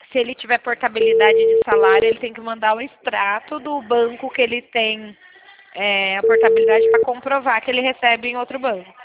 se ele tiver portabilidade de salário, ele tem que mandar o extrato do banco que ele tem a portabilidade para comprovar que ele recebe em outro banco.